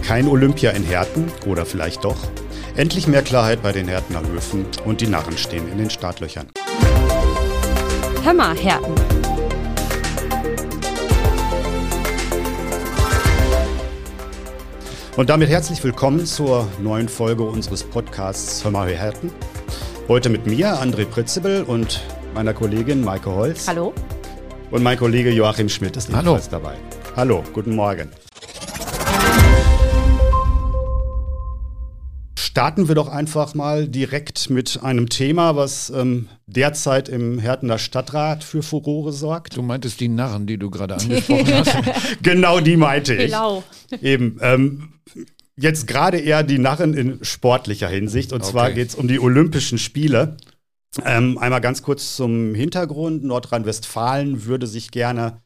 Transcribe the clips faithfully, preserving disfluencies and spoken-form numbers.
Kein Olympia in Herten oder vielleicht doch? Endlich mehr Klarheit bei den Hertener Höfen und die Narren stehen in den Startlöchern. Hör mal, Herten. Und damit herzlich willkommen zur neuen Folge unseres Podcasts Hör mal, Herten. Heute mit mir, André Pritzebel, und meiner Kollegin Maike Holz. Hallo. Und mein Kollege Joachim Schmidt ist ebenfalls dabei. Hallo, guten Morgen. Starten wir doch einfach mal direkt mit einem Thema, was ähm, derzeit im Hertener Stadtrat für Furore sorgt. Du meintest die Narren, die du gerade angesprochen hast. Genau, die meinte ich. Genau. Eben, ähm, jetzt gerade eher die Narren in sportlicher Hinsicht. Und okay. zwar geht es um die Olympischen Spiele. Ähm, einmal ganz kurz zum Hintergrund. Nordrhein-Westfalen würde sich gerne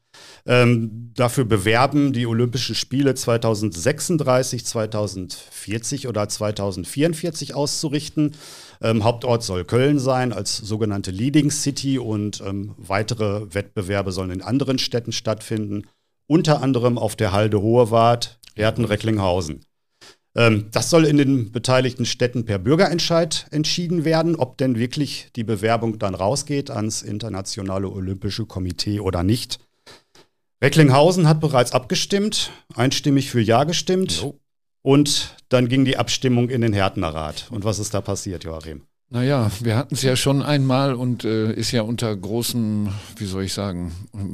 ähm, dafür bewerben, die Olympischen Spiele zweitausendsechsunddreißig, zweitausendvierzig oder zweitausendvierundvierzig auszurichten. Ähm, Hauptort soll Köln sein als sogenannte Leading City und ähm, weitere Wettbewerbe sollen in anderen Städten stattfinden, unter anderem auf der Halde Hohewart, Herten, Recklinghausen. Ähm, das soll in den beteiligten Städten per Bürgerentscheid entschieden werden, ob denn wirklich die Bewerbung dann rausgeht ans Internationale Olympische Komitee oder nicht. Recklinghausen hat bereits abgestimmt, einstimmig für Ja gestimmt. Jo. Und dann ging die Abstimmung in den Hertener Rat. Und was ist da passiert, Joachim? Naja, wir hatten es ja schon einmal und äh, ist ja unter großen, wie soll ich sagen,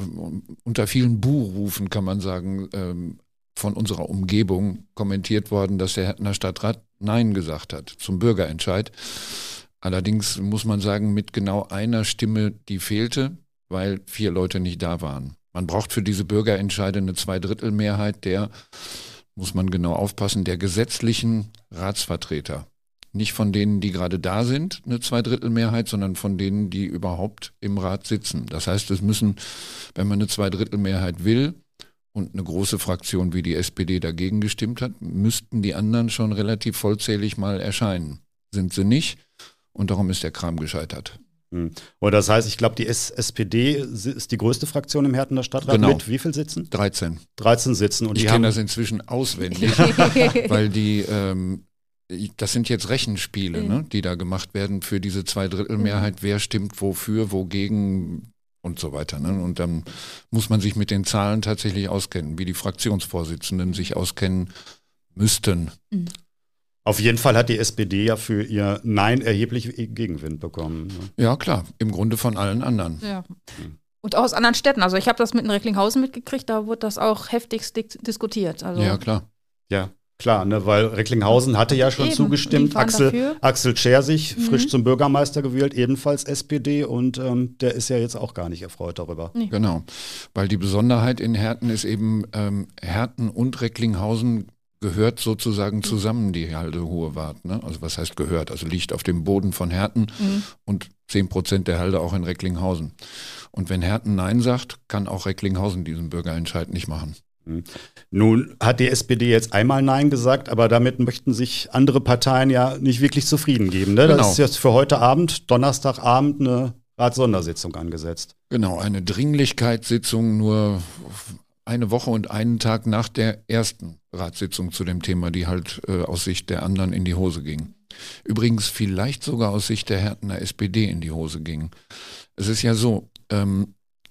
unter vielen Buhrufen, kann man sagen, ähm, von unserer Umgebung kommentiert worden, dass der Hertener Stadtrat Nein gesagt hat zum Bürgerentscheid. Allerdings muss man sagen, mit genau einer Stimme, die fehlte, weil vier Leute nicht da waren. Man braucht für diese Bürgerentscheide eine Zweidrittelmehrheit der, muss man genau aufpassen, der gesetzlichen Ratsvertreter. Nicht von denen, die gerade da sind, eine Zweidrittelmehrheit, sondern von denen, die überhaupt im Rat sitzen. Das heißt, es müssen, wenn man eine Zweidrittelmehrheit will und eine große Fraktion wie die S P D dagegen gestimmt hat, müssten die anderen schon relativ vollzählig mal erscheinen. Sind sie nicht und darum ist der Kram gescheitert. Und das heißt, ich glaube, die S P D ist die größte Fraktion im Hertener Stadtrat. Genau. Mit wie viel Sitzen? dreizehn. dreizehn Sitzen. Und ich die kenne haben das inzwischen auswendig, weil die, ähm, das sind jetzt Rechenspiele, mhm. ne, die da gemacht werden für diese Zweidrittelmehrheit. Mhm. Wer stimmt wofür, wogegen und so weiter. Ne? Und dann muss man sich mit den Zahlen tatsächlich auskennen, wie die Fraktionsvorsitzenden sich auskennen müssten. Mhm. Auf jeden Fall hat die S P D ja für ihr Nein erheblich Gegenwind bekommen. Ne? Ja, klar. Im Grunde von allen anderen. Ja. Und auch aus anderen Städten. Also ich habe das mit in Recklinghausen mitgekriegt, da wurde das auch heftigst di- diskutiert. Also ja, klar. Ja, klar, ne, weil Recklinghausen hatte ja schon Eben, zugestimmt. Axel, Axel Schersig, mhm. frisch zum Bürgermeister gewählt, ebenfalls S P D. Und ähm, der ist ja jetzt auch gar nicht erfreut darüber. Nee. Genau. Weil die Besonderheit in Herten ist eben, ähm, Herten und Recklinghausen gehört sozusagen zusammen, die Halde Hohewart. Ne? Also was heißt gehört? Also liegt auf dem Boden von Herten mhm. und zehn Prozent der Halde auch in Recklinghausen. Und wenn Herten Nein sagt, kann auch Recklinghausen diesen Bürgerentscheid nicht machen. Mhm. Nun hat die S P D jetzt einmal Nein gesagt, aber damit möchten sich andere Parteien ja nicht wirklich zufrieden geben. Ne? Genau. Das ist jetzt für heute Abend, Donnerstagabend, eine Ratssondersitzung angesetzt. Genau, eine Dringlichkeitssitzung nur eine Woche und einen Tag nach der ersten Ratssitzung zu dem Thema, die halt äh, aus Sicht der anderen in die Hose ging. Übrigens vielleicht sogar aus Sicht der Hertener S P D in die Hose ging. Es ist ja so, ähm,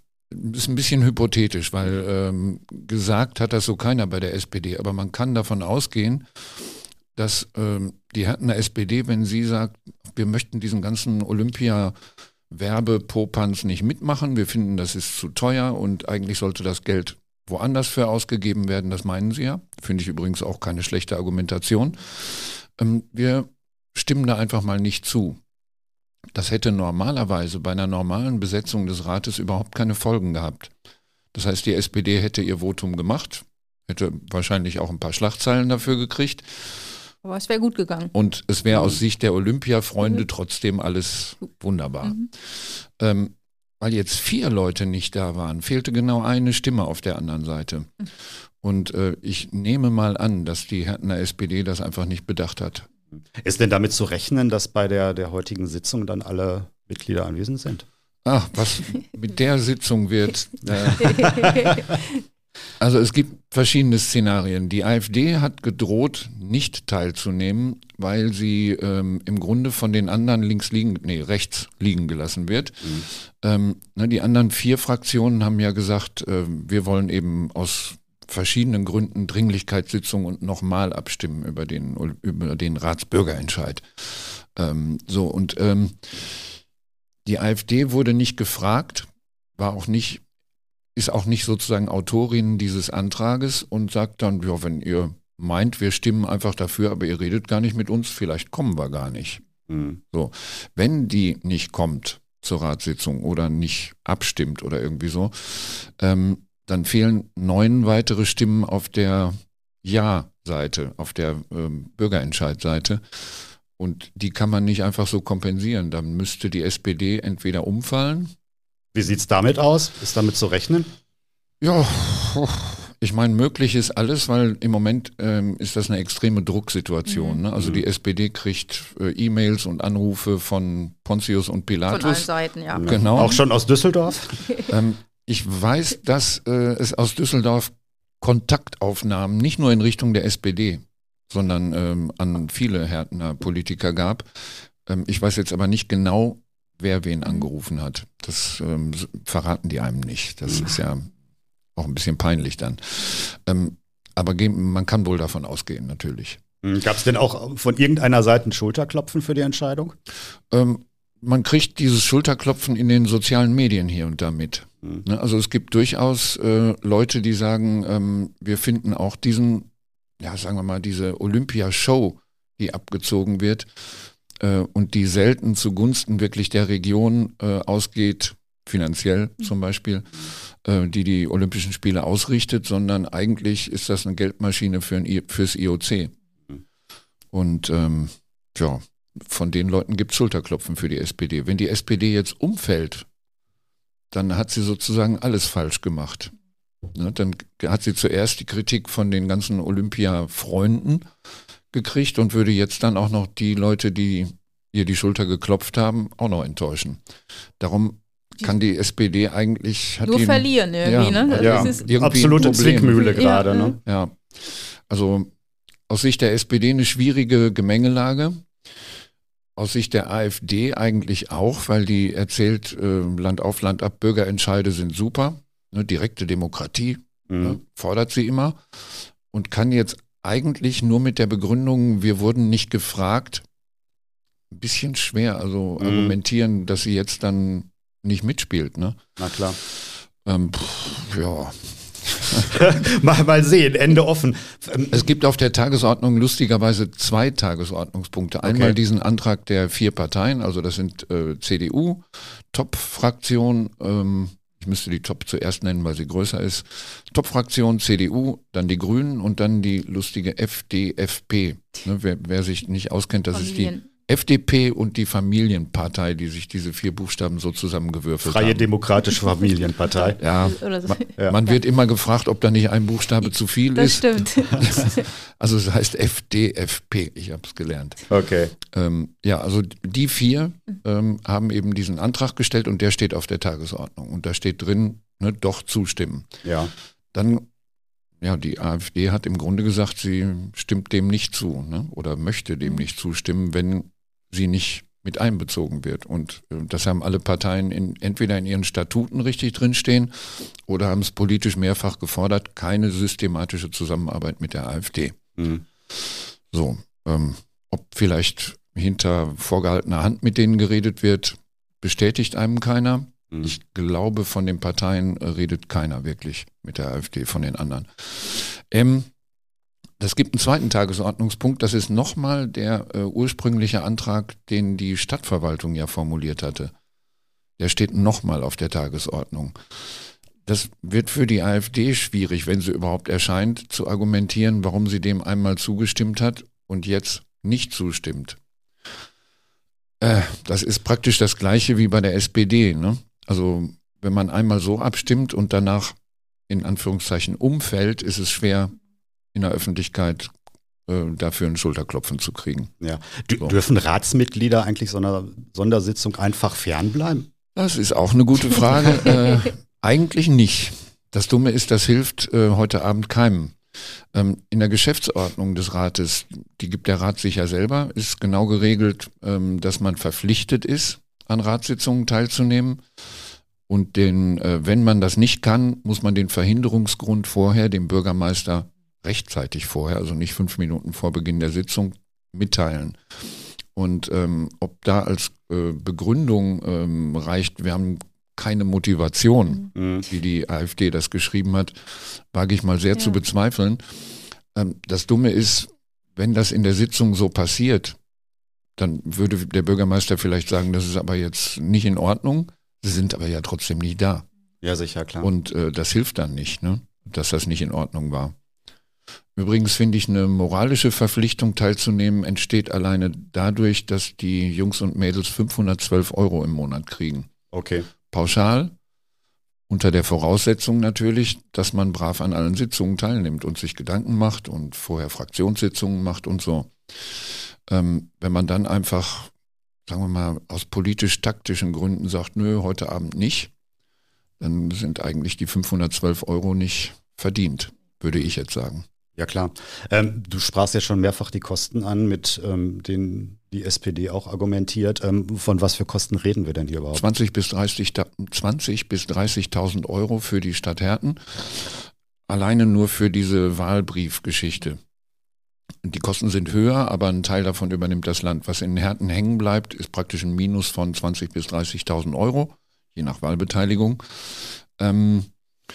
ist ein bisschen hypothetisch, weil ähm, gesagt hat das so keiner bei der S P D, aber man kann davon ausgehen, dass ähm, die Hertener S P D, wenn sie sagt, wir möchten diesen ganzen Olympia-Werbepopanz nicht mitmachen, wir finden, das ist zu teuer und eigentlich sollte das Geld woanders für ausgegeben werden, das meinen sie ja. Finde ich übrigens auch keine schlechte Argumentation. Ähm, wir stimmen da einfach mal nicht zu. Das hätte normalerweise bei einer normalen Besetzung des Rates überhaupt keine Folgen gehabt. Das heißt, die S P D hätte ihr Votum gemacht, hätte wahrscheinlich auch ein paar Schlagzeilen dafür gekriegt. Aber es wäre gut gegangen. Und es wäre aus Sicht der Olympia-Freunde mhm. trotzdem alles wunderbar. Mhm. Ähm, Weil jetzt vier Leute nicht da waren, fehlte genau eine Stimme auf der anderen Seite. Und äh, ich nehme mal an, dass die Hertener S P D das einfach nicht bedacht hat. Ist denn damit zu rechnen, dass bei der, der heutigen Sitzung dann alle Mitglieder anwesend sind? Ach, was mit der Sitzung wird. Äh, Also es gibt verschiedene Szenarien. Die AfD hat gedroht, nicht teilzunehmen, weil sie ähm, im Grunde von den anderen links liegen, nee, rechts liegen gelassen wird. Mhm. Ähm, ne, die anderen vier Fraktionen haben ja gesagt, äh, wir wollen eben aus verschiedenen Gründen Dringlichkeitssitzung und nochmal abstimmen über den, über den Ratsbürgerentscheid. Ähm, so und ähm, die AfD wurde nicht gefragt, war auch nicht ist auch nicht sozusagen Autorin dieses Antrages und sagt dann, ja, wenn ihr meint, wir stimmen einfach dafür, aber ihr redet gar nicht mit uns, vielleicht kommen wir gar nicht. Mhm. So, wenn die nicht kommt zur Ratssitzung oder nicht abstimmt oder irgendwie so, ähm, dann fehlen neun weitere Stimmen auf der Ja-Seite, auf der ähm, Bürgerentscheid-Seite. Und die kann man nicht einfach so kompensieren. Dann müsste die S P D entweder umfallen. Wie sieht's damit aus? Ist damit zu rechnen? Ja, ich meine, möglich ist alles, weil im Moment ähm, ist das eine extreme Drucksituation. Mhm. Ne? Also die S P D kriegt äh, E-Mails und Anrufe von Pontius und Pilatus. Von allen Seiten, ja. Genau. Auch schon aus Düsseldorf? ähm, ich weiß, dass äh, es aus Düsseldorf Kontaktaufnahmen nicht nur in Richtung der S P D, sondern ähm, an viele Härtner Politiker gab. Ähm, ich weiß jetzt aber nicht genau, wer wen angerufen hat. Das ähm, verraten die einem nicht. Das ist ja auch ein bisschen peinlich dann. Ähm, aber man kann wohl davon ausgehen, natürlich. Gab es denn auch von irgendeiner Seite ein Schulterklopfen für die Entscheidung? Ähm, man kriegt dieses Schulterklopfen in den sozialen Medien hier und da mit. Mhm. Ne? Also es gibt durchaus äh, Leute, die sagen, ähm, wir finden auch diesen, ja sagen wir mal, diese Olympia-Show, die abgezogen wird, und die selten zugunsten wirklich der Region äh, ausgeht, finanziell zum Beispiel, äh, die die Olympischen Spiele ausrichtet, sondern eigentlich ist das eine Geldmaschine für ein I- fürs I O C. Und ähm, ja, von den Leuten gibt es Schulterklopfen für die S P D. Wenn die S P D jetzt umfällt, dann hat sie sozusagen alles falsch gemacht. Ne, dann hat sie zuerst die Kritik von den ganzen Olympia-Freunden gekriegt und würde jetzt dann auch noch die Leute, die ihr die Schulter geklopft haben, auch noch enttäuschen. Darum kann die S P D eigentlich... Hat nur die, verlieren irgendwie, ja, ne? Ja, das ist absolute Zwickmühle gerade. Ja, ne? Ja, also aus Sicht der S P D eine schwierige Gemengelage. Aus Sicht der AfD eigentlich auch, weil die erzählt, äh, Land auf, Land ab, Bürgerentscheide sind super. Ne, direkte Demokratie mhm. ne, fordert sie immer und kann jetzt eigentlich nur mit der Begründung, wir wurden nicht gefragt, ein bisschen schwer, also mhm. argumentieren, dass sie jetzt dann nicht mitspielt. Ne? Na klar. Ähm, pff, ja. mal, mal sehen, Ende offen. Es gibt auf der Tagesordnung lustigerweise zwei Tagesordnungspunkte. Einmal okay. diesen Antrag der vier Parteien, also das sind äh, C D U, Top-Fraktion, ähm, ich müsste die Top zuerst nennen, weil sie größer ist. Top-Fraktion, C D U, dann die Grünen und dann die lustige F D F P. Ne, wer, wer sich nicht auskennt, das Familien. ist die F D P und die Familienpartei, die sich diese vier Buchstaben so zusammengewürfelt Freie haben. Demokratische Familienpartei. Ja, so. man, ja. man wird immer gefragt, ob da nicht ein Buchstabe zu viel das ist. Das stimmt. Also es heißt F D F P, ich habe es gelernt. Okay. Ähm, ja, also die vier ähm, haben eben diesen Antrag gestellt und der steht auf der Tagesordnung. Und da steht drin, ne, doch zustimmen. Ja. Dann, ja, die AfD hat im Grunde gesagt, sie stimmt dem nicht zu, ne, oder möchte dem nicht zustimmen, wenn sie nicht mit einbezogen wird. Und äh, das haben alle Parteien in, entweder in ihren Statuten richtig drinstehen oder haben es politisch mehrfach gefordert, keine systematische Zusammenarbeit mit der AfD. Mhm. So, ähm, ob vielleicht hinter vorgehaltener Hand mit denen geredet wird, bestätigt einem keiner. Mhm. Ich glaube, von den Parteien äh, redet keiner wirklich mit der AfD, von den anderen. Ähm, Das gibt einen zweiten Tagesordnungspunkt, das ist nochmal der äh, ursprüngliche Antrag, den die Stadtverwaltung ja formuliert hatte. Der steht nochmal auf der Tagesordnung. Das wird für die AfD schwierig, wenn sie überhaupt erscheint, zu argumentieren, warum sie dem einmal zugestimmt hat und jetzt nicht zustimmt. Äh, das ist praktisch das Gleiche wie bei der S P D, ne? Also wenn man einmal so abstimmt und danach in Anführungszeichen umfällt, ist es schwer, in der Öffentlichkeit äh, dafür einen Schulterklopfen zu kriegen. Ja. D- so. Dürfen Ratsmitglieder eigentlich so einer Sondersitzung einfach fernbleiben? Das ist auch eine gute Frage. äh, eigentlich nicht. Das Dumme ist, das hilft äh, heute Abend keinem. Ähm, in der Geschäftsordnung des Rates, die gibt der Rat sich ja selber, ist genau geregelt, ähm, dass man verpflichtet ist, an Ratssitzungen teilzunehmen. Und den, äh, wenn man das nicht kann, muss man den Verhinderungsgrund vorher dem Bürgermeister rechtzeitig vorher, also nicht fünf Minuten vor Beginn der Sitzung, mitteilen. Und ähm, ob da als äh, Begründung ähm, reicht, wir haben keine Motivation, mhm. wie die AfD das geschrieben hat, wage ich mal sehr ja. zu bezweifeln. Ähm, das Dumme ist, wenn das in der Sitzung so passiert, dann würde der Bürgermeister vielleicht sagen, das ist aber jetzt nicht in Ordnung. Sie sind aber ja trotzdem nicht da. Ja, sicher, klar. Und äh, das hilft dann nicht, ne? Dass das nicht in Ordnung war. Übrigens finde ich, eine moralische Verpflichtung teilzunehmen entsteht alleine dadurch, dass die Jungs und Mädels fünfhundertzwölf Euro im Monat kriegen. Okay. Pauschal, unter der Voraussetzung natürlich, dass man brav an allen Sitzungen teilnimmt und sich Gedanken macht und vorher Fraktionssitzungen macht und so. Ähm, wenn man dann einfach, sagen wir mal, aus politisch-taktischen Gründen sagt, nö, heute Abend nicht, dann sind eigentlich die fünfhundertzwölf Euro nicht verdient, würde ich jetzt sagen. Ja, klar. Ähm, du sprachst ja schon mehrfach die Kosten an, mit ähm, denen die S P D auch argumentiert. Ähm, von was für Kosten reden wir denn hier überhaupt? zwanzig bis dreißigtausend Euro für die Stadt Herten. Alleine nur für diese Wahlbriefgeschichte. Die Kosten sind höher, aber ein Teil davon übernimmt das Land. Was in Herten hängen bleibt, ist praktisch ein Minus von zwanzig bis dreißigtausend Euro, je nach Wahlbeteiligung. Ähm,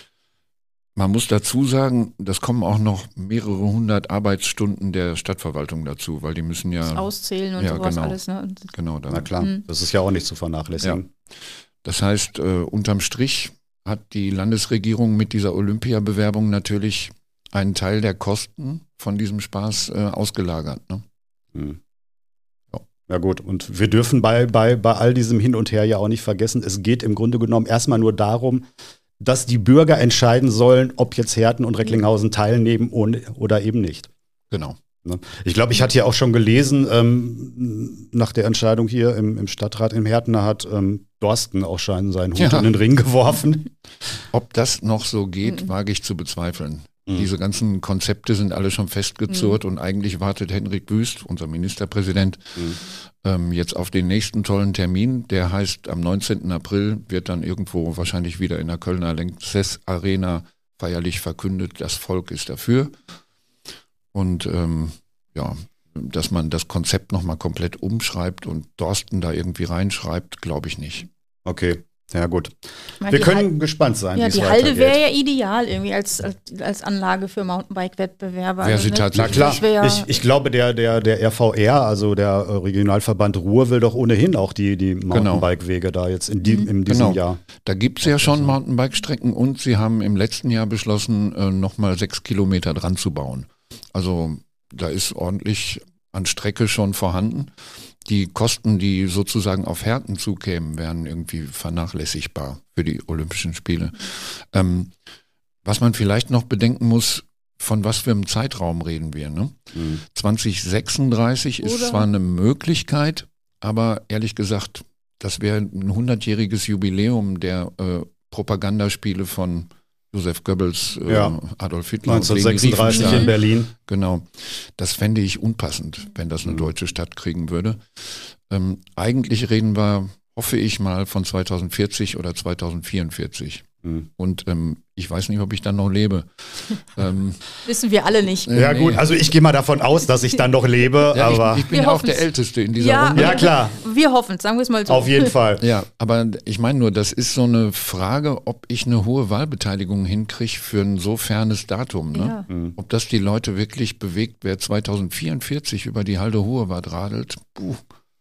Man muss dazu sagen, das kommen auch noch mehrere hundert Arbeitsstunden der Stadtverwaltung dazu, weil die müssen ja... Das Auszählen und ja, sowas genau, alles. Ne? Genau. Dann. Na klar, mhm. das ist ja auch nicht zu vernachlässigen. Ja. Das heißt, äh, unterm Strich hat die Landesregierung mit dieser Olympiabewerbung natürlich einen Teil der Kosten von diesem Spaß äh, ausgelagert. Ne? Mhm. Ja. Ja gut, und wir dürfen bei, bei, bei all diesem Hin und Her ja auch nicht vergessen, es geht im Grunde genommen erstmal nur darum, dass die Bürger entscheiden sollen, ob jetzt Herten und Recklinghausen teilnehmen oder eben nicht. Genau. Ich glaube, ich hatte ja auch schon gelesen, ähm, nach der Entscheidung hier im, im Stadtrat in Herten hat ähm, Dorsten auch schon seinen Hut ja. in den Ring geworfen. Ob das noch so geht, mhm. wage ich zu bezweifeln. Mhm. Diese ganzen Konzepte sind alle schon festgezurrt mhm. und eigentlich wartet Henrik Wüst, unser Ministerpräsident, mhm. ähm, jetzt auf den nächsten tollen Termin. Der heißt, am neunzehnten April wird dann irgendwo wahrscheinlich wieder in der Kölner Lanxess Arena feierlich verkündet, das Volk ist dafür. Und ähm, ja, dass man das Konzept nochmal komplett umschreibt und Dorsten da irgendwie reinschreibt, glaube ich nicht. Okay. Ja gut. Meine, wir können Hal- gespannt sein, ja, wie es die weitergeht. Halde wäre ja ideal irgendwie als, als, als Anlage für Mountainbike-Wettbewerbe. Wäre sie also, tatsächlich. Na klar, ich, ich glaube, der, der, der R V R, also der Regionalverband Ruhr, will doch ohnehin auch die, die Mountainbike-Wege da jetzt in, die, Mhm. in diesem Genau. Jahr. Da gibt es ja schon Mountainbike-Strecken und sie haben im letzten Jahr beschlossen, äh, nochmal sechs Kilometer dran zu bauen. Also da ist ordentlich an Strecke schon vorhanden. Die Kosten, die sozusagen auf Herten zukämen, wären irgendwie vernachlässigbar für die Olympischen Spiele. Ähm, was man vielleicht noch bedenken muss, von was für einem Zeitraum reden wir. Ne? Mhm. zwanzig sechsunddreißig ist Oder? zwar eine Möglichkeit, aber ehrlich gesagt, das wäre ein hundertjähriges Jubiläum der äh, Propagandaspiele von Josef Goebbels, äh, Ja. Adolf Hitler neunzehnhundertsechsunddreißig und Leni in Berlin. Genau. Das fände ich unpassend, wenn das eine Mhm. deutsche Stadt kriegen würde. Ähm, eigentlich reden wir, hoffe ich mal, von zweitausendvierzig oder zweitausendvierundvierzig. Mhm. Und ähm, ich weiß nicht, ob ich dann noch lebe. ähm, Wissen wir alle nicht. äh, Ja nee. gut, also ich gehe mal davon aus, dass ich dann noch lebe, ja, aber ich, ich bin Wir ja auch hoffen's. der Älteste in dieser Ja, Runde. ja klar, Wir hoffen es, sagen wir es mal so. auf jeden Fall. Ja, aber ich meine nur, das ist so eine Frage, ob ich eine hohe Wahlbeteiligung hinkriege für ein so fernes Datum. Ne? Ja. Mhm. Ob das die Leute wirklich bewegt, wer zweitausendvierundvierzig über die Halde Hohewart radelt, puh.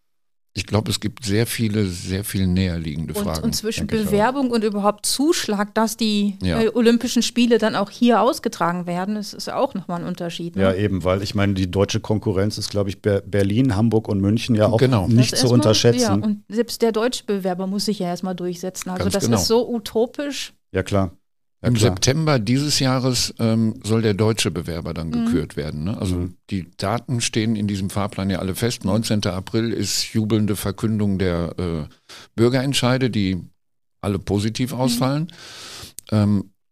Ich glaube, es gibt sehr viele, sehr viel näher liegende Und, Fragen. und zwischen denke ich auch. Bewerbung und überhaupt Zuschlag, dass die Ja. äh, Olympischen Spiele dann auch hier ausgetragen werden, das ist auch nochmal ein Unterschied. Ne? Ja, eben, weil ich meine, die deutsche Konkurrenz ist, glaube ich, Ber- Berlin, Hamburg und München ja auch Genau. nicht Das zu erstmal- unterschätzen. Ja, und selbst der deutsche Bewerber muss sich ja erstmal durchsetzen. Also Ganz das genau. ist so utopisch. Ja, klar. Ja, Im klar. September dieses Jahres ähm, soll der deutsche Bewerber dann Mhm. gekürt werden. Ne? Also Mhm. die Daten stehen in diesem Fahrplan ja alle fest. neunzehnten April ist jubelnde Verkündung der äh, Bürgerentscheide, die alle positiv ausfallen. Ähm,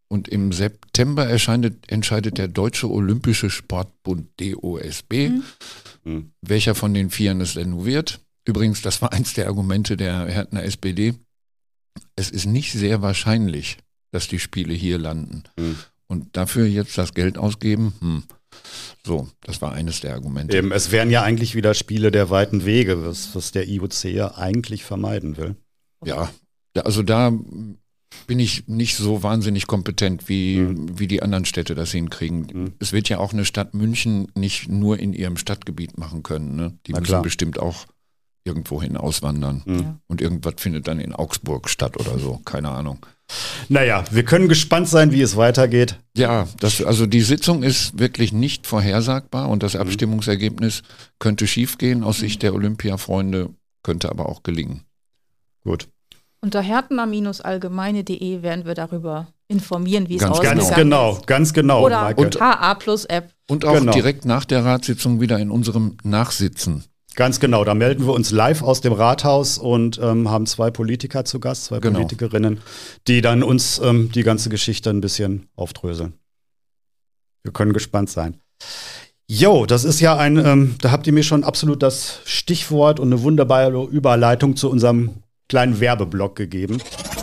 Und im September erscheidet, entscheidet der Deutsche Olympische Sportbund D O S B, mhm. welcher von den Vieren es denn nun wird. Übrigens, das war eins der Argumente der Hertener S P D. Es ist nicht sehr wahrscheinlich, dass die Spiele hier landen. Mhm. Und dafür jetzt das Geld ausgeben, hm. So, das war eines der Argumente. Eben, es wären ja eigentlich wieder Spiele der weiten Wege, was, was der I O C ja eigentlich vermeiden will. Ja, also da bin ich nicht so wahnsinnig kompetent, wie, mhm. wie die anderen Städte das hinkriegen. Mhm. Es wird ja auch eine Stadt München nicht nur in ihrem Stadtgebiet machen können. Ne? Die Na müssen klar. bestimmt auch irgendwohin auswandern. Mhm. Und irgendwas findet dann in Augsburg statt oder so, keine Ahnung. Naja, wir können gespannt sein, wie es weitergeht. Ja, das, also die Sitzung ist wirklich nicht vorhersagbar und das Abstimmungsergebnis könnte schiefgehen. Aus Sicht der Olympia-Freunde könnte aber auch gelingen. Gut. Unter hertener allgemeine punkt de werden wir darüber informieren, wie es Ganz ausgegangen Ganz genau, ist. ganz genau. Oder Maike. und H A Plus App. Und auch Genau. direkt nach der Ratssitzung wieder in unserem Nachsitzen. Ganz genau, da melden wir uns live aus dem Rathaus und ähm, haben zwei Politiker zu Gast, zwei Genau. Politikerinnen, die dann uns ähm, die ganze Geschichte ein bisschen aufdröseln. Wir können gespannt sein. Jo, das ist ja ein, ähm, da habt ihr mir schon absolut das Stichwort und eine wunderbare Überleitung zu unserem kleinen Werbeblock gegeben.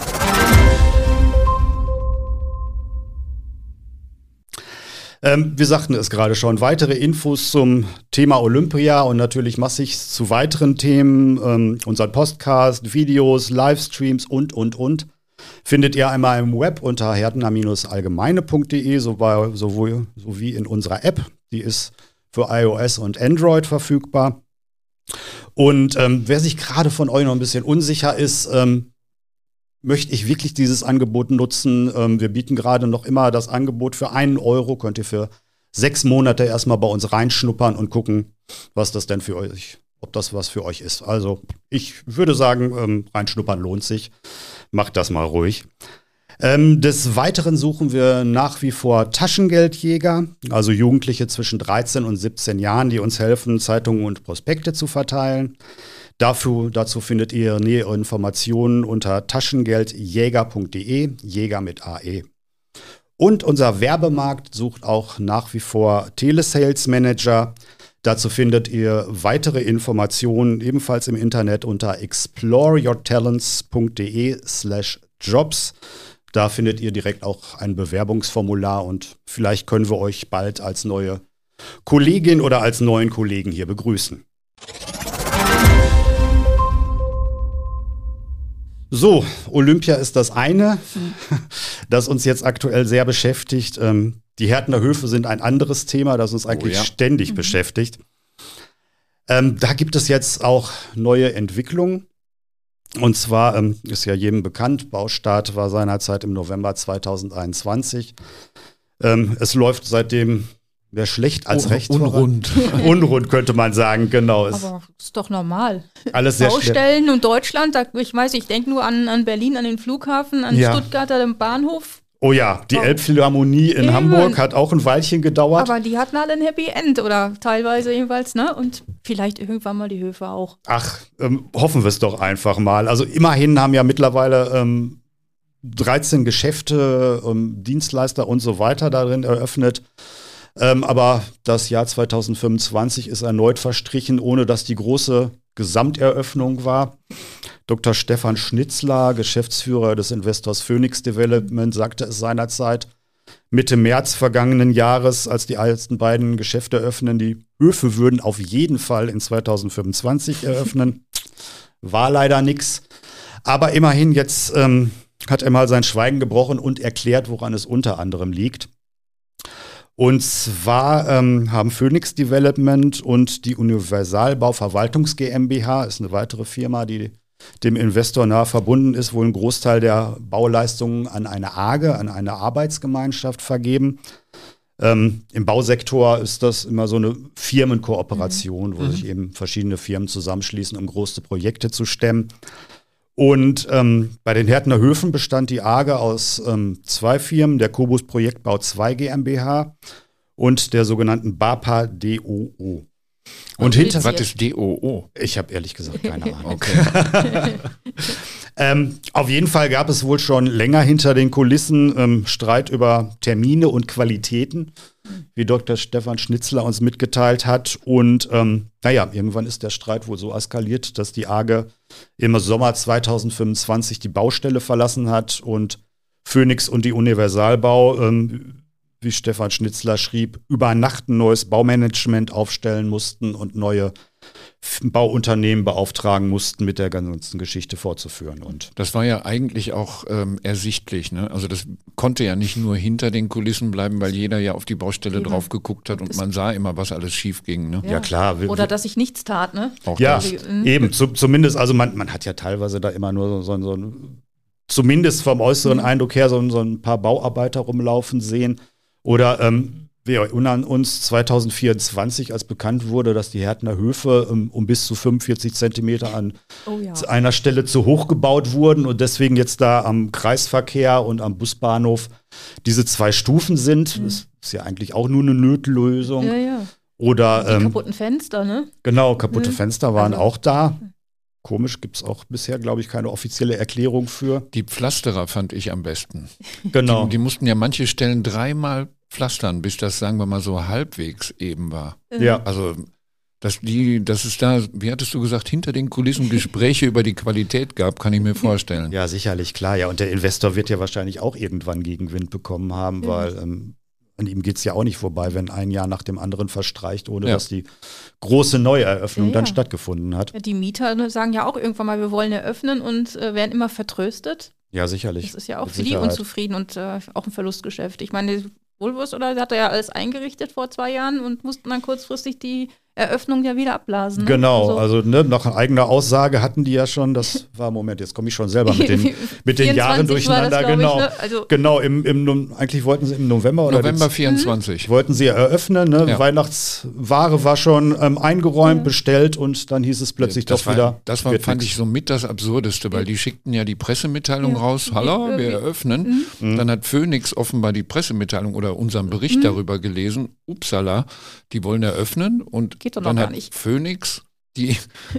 Ähm, wir sagten es gerade schon, weitere Infos zum Thema Olympia und natürlich massig zu weiteren Themen, ähm, unseren Podcast, Videos, Livestreams und, und, und, findet ihr einmal im Web unter hertener allgemeine punkt de sowohl, sowohl, sowie in unserer App, die ist für iOS und Android verfügbar. Und ähm, wer sich gerade von euch noch ein bisschen unsicher ist, ähm, möchte ich wirklich dieses Angebot nutzen? Ähm, wir bieten gerade noch immer das Angebot für einen Euro. Könnt ihr für sechs Monate erstmal bei uns reinschnuppern und gucken, was das denn für euch, ob das was für euch ist. Also ich würde sagen, ähm, reinschnuppern lohnt sich. Macht das mal ruhig. Ähm, des Weiteren suchen wir nach wie vor Taschengeldjäger, also Jugendliche zwischen dreizehn und siebzehn Jahren, die uns helfen, Zeitungen und Prospekte zu verteilen. Dafür, dazu findet ihr nähere Informationen unter taschengeldjäger punkt de, Jäger mit A E. Und unser Werbemarkt sucht auch nach wie vor Telesales Manager. Dazu findet ihr weitere Informationen ebenfalls im Internet unter exploreyourtalents punkt de slash jobs. Da findet ihr direkt auch ein Bewerbungsformular und vielleicht können wir euch bald als neue Kollegin oder als neuen Kollegen hier begrüßen. So, Olympia ist das eine, das uns jetzt aktuell sehr beschäftigt. Ähm, die Hertener Höfe sind ein anderes Thema, das uns eigentlich Oh ja. ständig Mhm. beschäftigt. Ähm, da gibt es jetzt auch neue Entwicklungen. Und zwar ähm, ist ja jedem bekannt, Baustart war seinerzeit im November zweitausendeinundzwanzig. Ähm, es läuft seitdem mehr schlecht als Un- recht. unrund. voran. Unrund könnte man sagen, genau. Ist Aber ist doch normal. alles sehr schnell. Baustellen und Deutschland, da, ich weiß, ich denke nur an, an Berlin, an den Flughafen, an Ja. Stuttgart, an den Bahnhof. Oh ja, die Oh. Elbphilharmonie in Eben. Hamburg hat auch ein Weilchen gedauert. Aber die hatten alle ein Happy End oder teilweise jedenfalls, ne? Und vielleicht irgendwann mal die Höfe auch. Ach, ähm, hoffen wir es doch einfach mal. Also immerhin haben ja mittlerweile ähm, dreizehn Geschäfte, ähm, Dienstleister und so weiter darin eröffnet. Ähm, aber das Jahr zweitausendfünfundzwanzig ist erneut verstrichen, ohne dass die große Gesamteröffnung war. Doktor Stefan Schnitzler, Geschäftsführer des Investors Phoenix Development, sagte es seinerzeit Mitte März vergangenen Jahres, als die ersten beiden Geschäfte öffnen, die Höfe würden auf jeden Fall in zweitausendfünfundzwanzig eröffnen. War leider nix. Aber immerhin, jetzt ähm, hat er mal sein Schweigen gebrochen und erklärt, woran es unter anderem liegt. Und zwar ähm, haben Phoenix Development und die Universalbau Verwaltungs GmbH, ist eine weitere Firma, die dem Investor nah verbunden ist, wohl einen Großteil der Bauleistungen an eine A G, an eine Arbeitsgemeinschaft vergeben. Ähm, Im Bausektor ist das immer so eine Firmenkooperation, mhm. wo sich eben verschiedene Firmen zusammenschließen, um große Projekte zu stemmen. Und ähm, bei den Hertener Höfen bestand die A G aus ähm, zwei Firmen, der Kobus Projektbau zwei GmbH und der sogenannten BAPA D O O. Und hinter Was ist D O O? Ich habe ehrlich gesagt keine Ahnung. Okay. Ähm, auf jeden Fall gab es wohl schon länger hinter den Kulissen ähm, Streit über Termine und Qualitäten, wie Doktor Stefan Schnitzler uns mitgeteilt hat. Und ähm, naja, irgendwann ist der Streit wohl so eskaliert, dass die A G im Sommer zweitausendfünfundzwanzig die Baustelle verlassen hat und Phoenix und die Universalbau, ähm, wie Stefan Schnitzler schrieb, über Nacht ein neues Baumanagement aufstellen mussten und neue Bauunternehmen beauftragen mussten, mit der ganzen Geschichte fortzuführen. Und das war ja eigentlich auch ähm, ersichtlich, ne? Also das konnte ja nicht nur hinter den Kulissen bleiben, weil jeder ja auf die Baustelle Eben. drauf geguckt hat und Das man sah immer, was alles schief ging. Ne? Ja, ja klar. Wir, Oder dass sich nichts tat, ne? Auch ja, das. eben. Zu, zumindest, also man, man hat ja teilweise da immer nur so, so, so ein, zumindest vom äußeren Mhm. Eindruck her, so, so ein paar Bauarbeiter rumlaufen sehen. Oder ähm, wir erinnern uns zweitausendvierundzwanzig, als bekannt wurde, dass die Härtner Höfe um, um bis zu fünfundvierzig Zentimeter an Oh ja. einer Stelle zu hoch gebaut wurden und deswegen jetzt da am Kreisverkehr und am Busbahnhof diese zwei Stufen sind. Mhm. Das ist ja eigentlich auch nur eine Nötlösung. Ja, ja. Oder Die ähm, kaputten Fenster, ne? genau, kaputte Mhm. Fenster waren Also- auch da. Komisch, gibt es auch bisher, glaube ich, keine offizielle Erklärung für. Die Pflasterer fand ich am besten. Genau. Die, die mussten ja manche Stellen dreimal pflastern, bis das, sagen wir mal, so halbwegs eben war. Ja. Also, dass die, dass es da, wie hattest du gesagt, hinter den Kulissen Gespräche über die Qualität gab, kann ich mir vorstellen. Ja, sicherlich, klar. Ja, und der Investor wird ja wahrscheinlich auch irgendwann Gegenwind bekommen haben, Ja. weil ähm, an ihm geht es ja auch nicht vorbei, wenn ein Jahr nach dem anderen verstreicht, ohne Ja. dass die große Neueröffnung Ja, dann ja. stattgefunden hat. Ja, die Mieter ne, sagen ja auch irgendwann mal, wir wollen eröffnen und äh, werden immer vertröstet. Ja, sicherlich. Das ist ja auch Mit für die Sicherheit. unzufrieden und äh, auch ein Verlustgeschäft. Ich meine, die Vulvus oder hat er ja alles eingerichtet vor zwei Jahren und mussten dann kurzfristig die Eröffnung ja wieder abblasen. Ne? Genau, Also- also ne, nach eigener Aussage hatten die ja schon, das war, Moment, jetzt komme ich schon selber mit den, mit den Jahren vierundzwanzig war das, durcheinander, glaub genau. Ich, ne? Also, Genau, im, im, No- eigentlich wollten sie im November oder November Dez- vierundzwanzig. wollten sie eröffnen, ne? Ja. Weihnachtsware war schon ähm, eingeräumt, Ja. bestellt und dann hieß es plötzlich das doch war, wieder. das war, wird fand nix. ich so mit das Absurdeste, weil die schickten ja die Pressemitteilung Ja. raus, hallo, Ja, wir wie- eröffnen. Mhm. Dann hat Phoenix offenbar die Pressemitteilung oder unseren Bericht Mhm. darüber gelesen, upsala, die wollen eröffnen und Geht doch noch dann gar hat nicht. Phoenix die,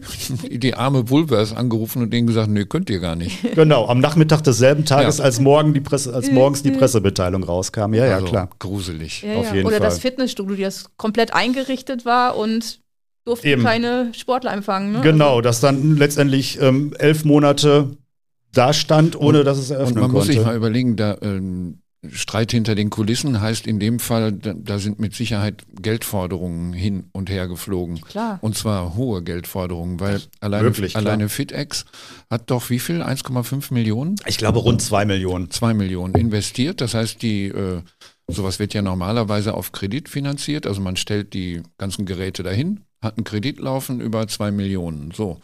die arme Vulvas angerufen und denen gesagt, nee, könnt ihr gar nicht. Genau, am Nachmittag desselben Tages, Ja. als, morgen die Presse, als Mhm. morgens die Pressemitteilung rauskam. Ja, ja, also, klar. gruselig. ja, auf ja. jeden Oder Fall. das Fitnessstudio, das komplett eingerichtet war und durften Eben. keine Sportler empfangen. Ne? Genau, das dann letztendlich ähm, elf Monate da stand, ohne Und- dass es Und eröffnen man muss konnte. sich mal überlegen, da ähm, Streit hinter den Kulissen heißt in dem Fall, da, da sind mit Sicherheit Geldforderungen hin und her geflogen. Klar. Und zwar hohe Geldforderungen, weil alleine, Wirklich, klar. alleine FitEx hat doch wie viel? eins Komma fünf Millionen? Ich glaube rund zwei Millionen. zwei Millionen investiert. Das heißt, die äh, sowas wird ja normalerweise auf Kredit finanziert. Also man stellt die ganzen Geräte dahin, hat einen Kredit laufen über zwei Millionen. So.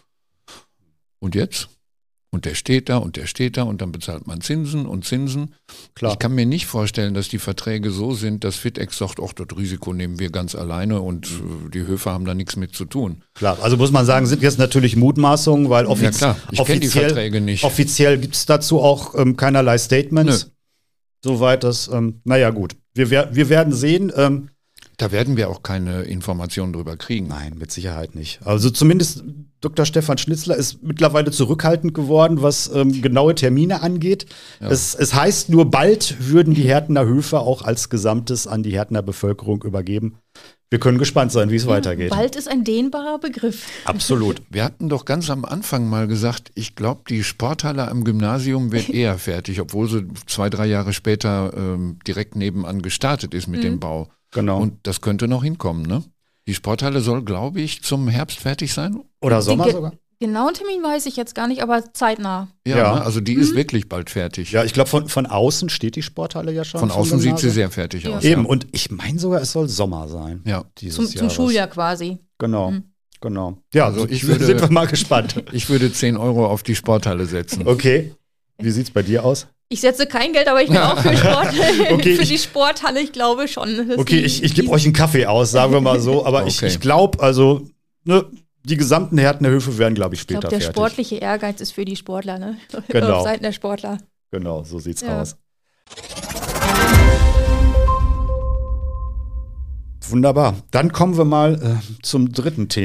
Und jetzt? Und der steht da und der steht da und dann bezahlt man Zinsen und Zinsen. Klar. Ich kann mir nicht vorstellen, dass die Verträge so sind, dass FitEx sagt, ach, das Risiko nehmen wir ganz alleine und äh, die Höfe haben da nichts mit zu tun. Klar, also muss man sagen, sind jetzt natürlich Mutmaßungen, weil offiz Ja klar, ich kenne die offiziell, Verträge nicht. offiziell gibt es dazu auch ähm, keinerlei Statements. Soweit das, ähm, naja gut, wir, wer- wir werden sehen. Ähm, Da werden wir auch keine Informationen drüber kriegen. Nein, mit Sicherheit nicht. Also zumindest Doktor Stefan Schnitzler ist mittlerweile zurückhaltend geworden, was ähm, genaue Termine angeht. Ja. Es, es heißt nur, bald würden die Härtner Höfe auch als Gesamtes an die Härtner Bevölkerung übergeben. Wir können gespannt sein, wie es weitergeht. Bald ist ein dehnbarer Begriff. Absolut. Wir hatten doch ganz am Anfang mal gesagt, ich glaube, die Sporthalle am Gymnasium wird eher fertig, obwohl sie zwei, drei Jahre später ähm, direkt nebenan gestartet ist mit Mhm. dem Bau. Genau. Und das könnte noch hinkommen, ne? Die Sporthalle soll, glaube ich, zum Herbst fertig sein. Oder Sommer Ge- sogar? Genauen Termin weiß ich jetzt gar nicht, aber zeitnah. Ja, Ja. Ne? Also die ist wirklich bald fertig. Ja, ich glaube, von, von außen steht die Sporthalle ja schon. Von vom außen sieht sie Gymnasium. sehr fertig Ja. aus. Eben, Ja. und ich meine sogar, es soll Sommer sein. Ja. Dieses Zum, zum Jahres. Schuljahr quasi. Genau, Mhm. genau. Ja, Also also ich ich würde- sind wir mal gespannt. Ich würde zehn Euro auf die Sporthalle setzen. Okay, wie sieht's bei dir aus? Ich setze kein Geld, aber ich bin auch für Sport. Okay, für ich- die Sporthalle, ich glaube schon. dass Okay, die- ich, ich gebe die- euch einen Kaffee aus, sagen wir mal so. Aber ich, Okay. ich glaube, also ne, die gesamten Härtner Höfe werden, glaube ich, Ich später glaube, der fertig. sportliche Ehrgeiz ist für die Sportler, ne? Genau. Auf Seiten der Sportler. Genau, so sieht's Ja. aus. Wunderbar. Dann kommen wir mal äh, zum dritten Thema.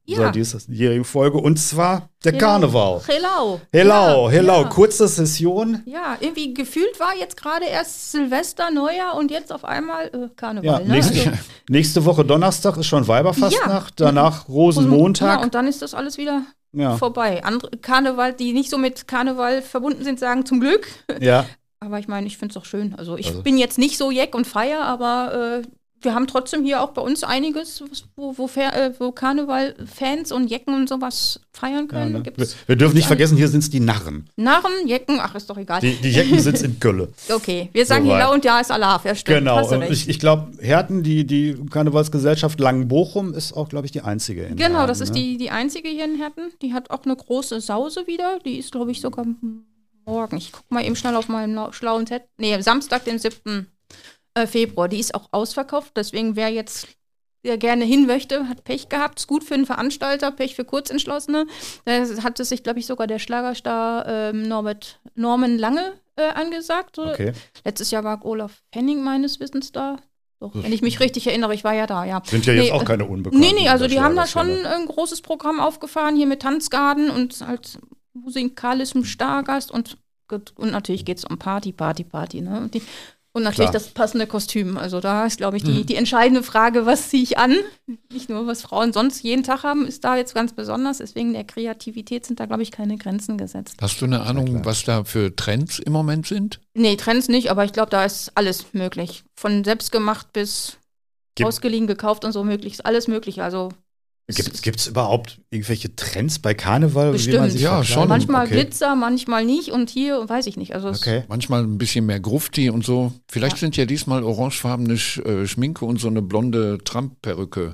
Ja. unserer diesjährigen Folge. Und zwar der Hello. Karneval. Hello. Hello, Ja, hello. ja. Kurze Session. Ja, irgendwie gefühlt war jetzt gerade erst Silvester, Neujahr und jetzt auf einmal äh, Karneval. Ja, ne? nächste, Also, nächste Woche Donnerstag ist schon Weiberfastnacht, danach Rosenmontag. Ja, und dann ist das alles wieder Ja. vorbei. Andere Karneval, die nicht so mit Karneval verbunden sind, sagen zum Glück. Ja. Aber ich meine, ich finde es auch schön. Also ich Also. bin jetzt nicht so jeck und feier, aber äh, wir haben trotzdem hier auch bei uns einiges, was- wo, wo, Fer- äh, wo Karneval-Fans und Jecken und sowas feiern Ja, können. ne? wir, Gibt's wir dürfen nicht gibt's vergessen, hier sind es die Narren. Narren, Jecken, ach, ist doch egal. Die, die Jecken sitzen in Gölle. Okay, wir sagen Soweit. Hela und Ja ist Allah, ja stimmt. Genau. hast du Und recht. ich ich glaube, Herten, die, die Karnevalsgesellschaft Langenbochum, ist auch, glaube ich, die einzige. In Genau, Herten, das ist ne? die, die einzige hier in Herten. Die hat auch eine große Sause wieder. Die ist, glaube ich, sogar morgen. Ich gucke mal eben schnell auf meinem lau- schlauen Zettel. Nee, Samstag, den siebten äh, Februar. Die ist auch ausverkauft. Deswegen, wer jetzt der gerne hin möchte, hat Pech gehabt. Ist gut für einen Veranstalter, Pech für Kurzentschlossene. Da hatte sich, glaube ich, sogar der Schlagerstar ähm, Norbert Norman Lange äh, angesagt. Oder? Okay. Letztes Jahr war Olaf Henning meines Wissens da. Doch, wenn ich mich richtig erinnere, ich war ja da, ja. Sind ja jetzt Nee, auch keine Unbekannten. Nee, nee, also die haben da schon Schlagerszene. ein großes Programm aufgefahren, hier mit Tanzgarden und halt musikalischem Stargast und, und natürlich geht es um Party, Party, Party, ne? Und, die, und natürlich Klar. das passende Kostüm. Also da ist, glaube ich, die, die entscheidende Frage, was ziehe ich an? Nicht nur, was Frauen sonst jeden Tag haben, ist da jetzt ganz besonders. Deswegen der Kreativität sind da, glaube ich, keine Grenzen gesetzt. Hast du eine Ahnung, was da für Trends im Moment sind? Nee, Trends nicht, aber ich glaube, da ist alles möglich. Von selbstgemacht bis Gibt- ausgeliehen, gekauft und so möglich, ist alles möglich. Also Gibt es überhaupt irgendwelche Trends bei Karneval? wie man Bestimmt. sich Ja, verkleidet? schon. manchmal okay. Glitzer, manchmal nicht und hier weiß ich nicht. Also es- Okay. Manchmal ein bisschen mehr Grufti und so. Vielleicht Ja. sind ja diesmal orangefarbene Sch äh, Schminke und so eine blonde Trump-Perücke.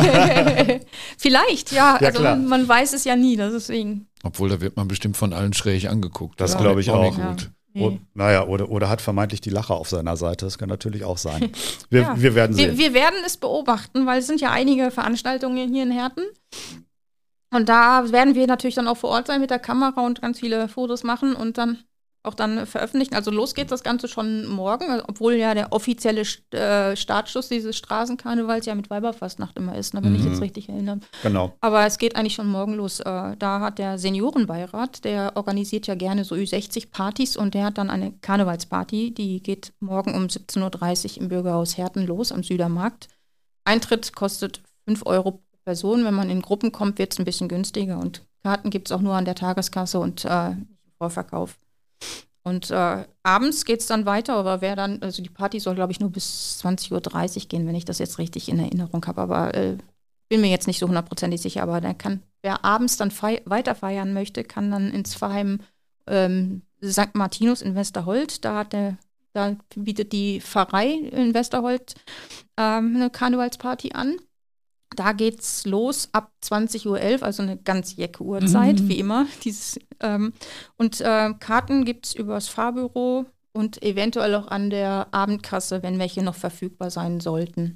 Vielleicht, ja. Ja, also klar. man, man weiß es ja nie, deswegen. Obwohl, da wird man bestimmt von allen schräg angeguckt. Das Ja, glaube ich auch auch. nicht Ja. gut. Nee. O- naja, oder, oder hat vermeintlich die Lacher auf seiner Seite. Das kann natürlich auch sein. Wir, Ja. wir werden Wir, sehen. wir werden es beobachten, weil es sind ja einige Veranstaltungen hier in Herten. Und da werden wir natürlich dann auch vor Ort sein mit der Kamera und ganz viele Fotos machen und dann auch dann veröffentlichen. Also los geht das Ganze schon morgen, also obwohl ja der offizielle St- äh, Startschuss dieses Straßenkarnevals ja mit Weiberfastnacht immer ist, ne, wenn ich Mhm. jetzt richtig erinnere. Genau. Aber es geht eigentlich schon morgen los. Äh, da hat der Seniorenbeirat, der organisiert ja gerne so Ü sechzig Partys und der hat dann eine Karnevalsparty, die geht morgen um siebzehn Uhr dreißig im Bürgerhaus Herten los am Südermarkt. Eintritt kostet fünf Euro pro Person. Wenn man in Gruppen kommt, wird es ein bisschen günstiger und Karten gibt es auch nur an der Tageskasse und äh, nicht im Vorverkauf. Und äh, abends geht es dann weiter, aber wer dann, also die Party soll, glaube ich, nur bis zwanzig Uhr dreißig gehen, wenn ich das jetzt richtig in Erinnerung habe. Aber äh, bin mir jetzt nicht so hundertprozentig sicher. Aber dann kann, wer abends dann fei- weiter feiern möchte, kann dann ins Pfarrheim ähm, Sankt Martinus in Westerholt. Da, hat der, da bietet die Pfarrei in Westerholt ähm, eine Karnevalsparty an. Da geht's los ab zwanzig Uhr elf, also eine ganz jecke Uhrzeit, Mhm. wie immer. Dieses, ähm, und äh, Karten gibt's übers Fahrbüro und eventuell auch an der Abendkasse, wenn welche noch verfügbar sein sollten.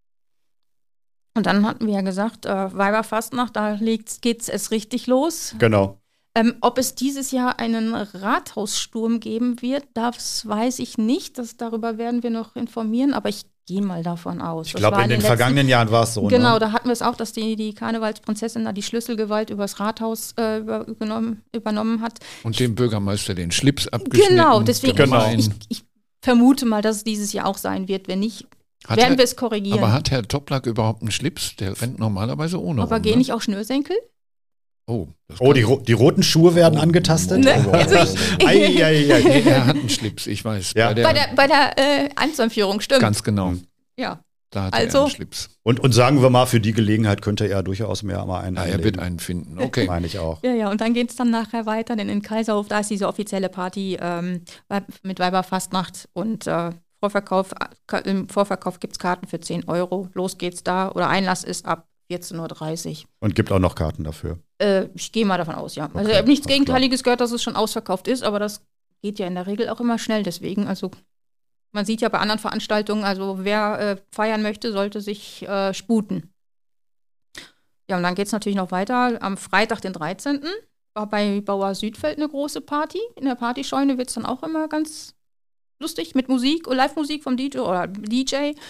Und dann hatten wir ja gesagt, äh, Weiberfastnacht, da liegt's, geht's es richtig los. Genau. Ähm, ob es dieses Jahr einen Rathaussturm geben wird, das weiß ich nicht. Das, darüber werden wir noch informieren, aber ich gehe mal davon aus. Ich Das glaube, war in den letzten- vergangenen Jahren war es so. Genau, Ne? da hatten wir es auch, dass die, die Karnevalsprinzessin da die Schlüsselgewalt übers Rathaus äh, übernommen, übernommen hat. Und dem Bürgermeister den Schlips abgeschnitten. Genau, deswegen Genau. ich, ich vermute mal, dass es dieses Jahr auch sein wird. Wenn nicht, Hat werden Herr- wir es korrigieren. Aber Aber, hat Herr Toplack überhaupt einen Schlips? Der rennt normalerweise ohne rum, gehen ne? nicht auch Schnürsenkel? Oh, das Oh, kann- die, ro die roten Schuhe werden Oh. angetastet. Ne? Oh, Also ich- Ei, ei, ei, Nee, ei. er hat einen Schlips, ich weiß. Ja. Bei der, Bei der, bei der äh, Amtsanführung, stimmt. ganz genau. ja. Da hat Also- er einen Schlips. Und, und sagen wir mal, für die Gelegenheit könnte er durchaus mehr mal einen Ja, er einlegen. wird einen finden. Okay. Meine ich auch. Ja, ja, und dann geht es dann nachher weiter, denn in Kaiserhof, da ist diese offizielle Party ähm, Weib- mit Weiberfastnacht und äh, Vorverkauf, äh, im Vorverkauf gibt es Karten für zehn Euro. Los geht's da. Oder Einlass ist ab vierzehn Uhr dreißig. Und gibt auch noch Karten dafür. Äh, ich gehe mal davon aus, ja. Also Okay, ich habe nichts alles Gegenteiliges gehört, dass es schon ausverkauft ist, aber das geht ja in der Regel auch immer schnell. Deswegen, also man sieht ja bei anderen Veranstaltungen, also wer äh, feiern möchte, sollte sich äh, sputen. Ja, und dann geht es natürlich noch weiter. Am Freitag, den dreizehnten war bei Bauer Südfeld eine große Party. In der Partyscheune wird es dann auch immer ganz lustig mit Musik, Live-Musik vom D J oder D J.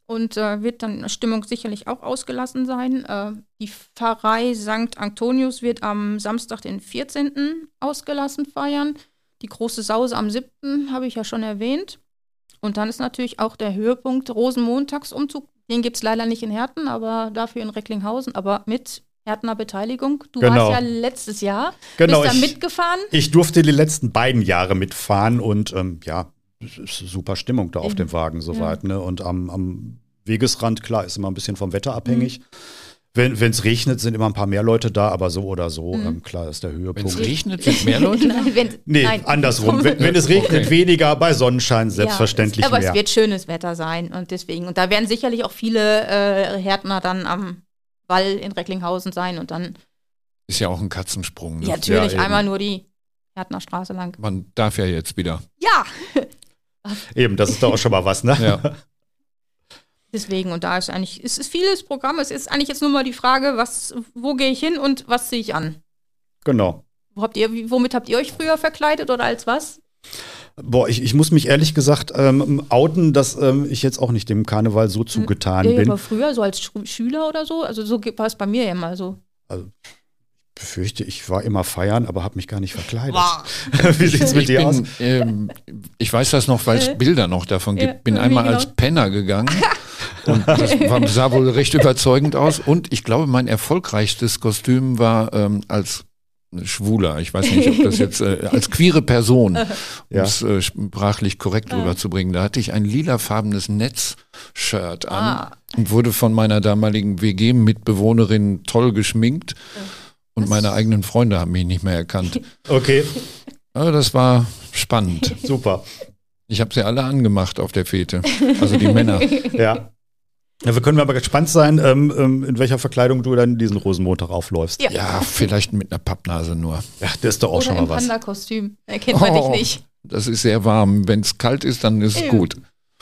und äh, wird dann Stimmung sicherlich auch ausgelassen sein. Äh, die Pfarrei Sankt Antonius wird am Samstag, den vierzehnten ausgelassen feiern. Die große Sause am siebten habe ich ja schon erwähnt. Und dann ist natürlich auch der Höhepunkt Rosenmontagsumzug. Den gibt es leider nicht in Herten, aber dafür in Recklinghausen, aber mit Hertener Beteiligung. Du genau. warst ja letztes Jahr, genau, bist da ich, mitgefahren. Ich durfte die letzten beiden Jahre mitfahren und ähm, ja, es ist super Stimmung da auf dem Wagen soweit. Ja. Ne? Und am, am Wegesrand, klar, ist immer ein bisschen vom Wetter abhängig. Mhm. Wenn es regnet, sind immer ein paar mehr Leute da, aber so oder so, mhm. ähm, klar ist der Höhepunkt. Wenn es regnet, sind mehr Leute da? Wenn, nee, nein. andersrum. Wenn, wenn es regnet, okay. weniger, bei Sonnenschein selbstverständlich ja, es, aber mehr. Aber es wird schönes Wetter sein und deswegen. Und da werden sicherlich auch viele äh, Härtner dann am Wall in Recklinghausen sein und dann. Ist ja auch ein Katzensprung. Ne? Ja, natürlich, ja, einmal nur die Härtner Straße lang. Man darf ja jetzt wieder. Ja! Eben, das ist doch auch schon mal was, ne? Ja. Deswegen, und da ist eigentlich, es ist vieles Programm, es ist eigentlich jetzt nur mal die Frage, was, wo gehe ich hin und was ziehe ich an? Genau. Wo habt ihr, womit habt ihr euch früher verkleidet oder als was? Boah, ich, ich muss mich ehrlich gesagt ähm, outen, dass ähm, ich jetzt auch nicht dem Karneval so zugetan ja, ja, bin. Aber früher, so als Sch- Schüler oder so, also so war es bei mir ja immer so. Also, ich befürchte, ich war immer feiern, aber habe mich gar nicht verkleidet. Wow. Wie sieht's mit ich dir bin, aus? Ähm, ich weiß das noch, weil es Äh? Bilder noch davon gibt. Ja, Bin einmal genau. als Penner gegangen. Und das war, sah wohl recht überzeugend aus. Und ich glaube, mein erfolgreichstes Kostüm war ähm, als Schwuler. Ich weiß nicht, ob das jetzt äh, als queere Person, um Ja. es äh, sprachlich korrekt rüberzubringen. Da hatte ich ein lilafarbenes Netz-Shirt an Ah. und wurde von meiner damaligen W G-Mitbewohnerin toll geschminkt. Und meine eigenen Freunde haben mich nicht mehr erkannt. Okay, Aber das war spannend. super. Ich habe sie alle angemacht auf der Fete. Also die Männer. Ja. Ja, wir können aber gespannt sein, ähm, ähm, in welcher Verkleidung du dann diesen Rosenmontag aufläufst. Ja. Ja, vielleicht mit einer Pappnase nur. Ja, das ist doch auch Oder schon mal im was. Panda-Kostüm. Erkennt man Oh. dich nicht. Das ist sehr warm. Wenn es kalt ist, dann ist es Ja. gut.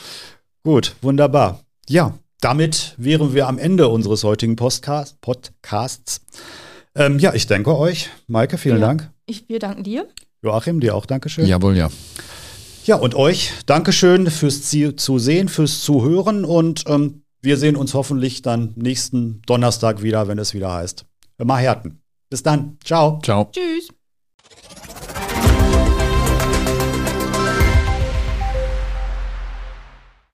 Gut, wunderbar. Ja, damit wären wir am Ende unseres heutigen Postcast, Podcasts. Ähm, ja, ich danke euch. Maike, vielen Ja. Dank. Ich, wir danken dir. Joachim, dir auch Dankeschön. Jawohl, ja. Ja, und euch Dankeschön fürs Zie- Zusehen, fürs Zuhören und ähm, wir sehen uns hoffentlich dann nächsten Donnerstag wieder, wenn es wieder heißt Hör mal Herten. Bis dann. Ciao. Ciao. Tschüss.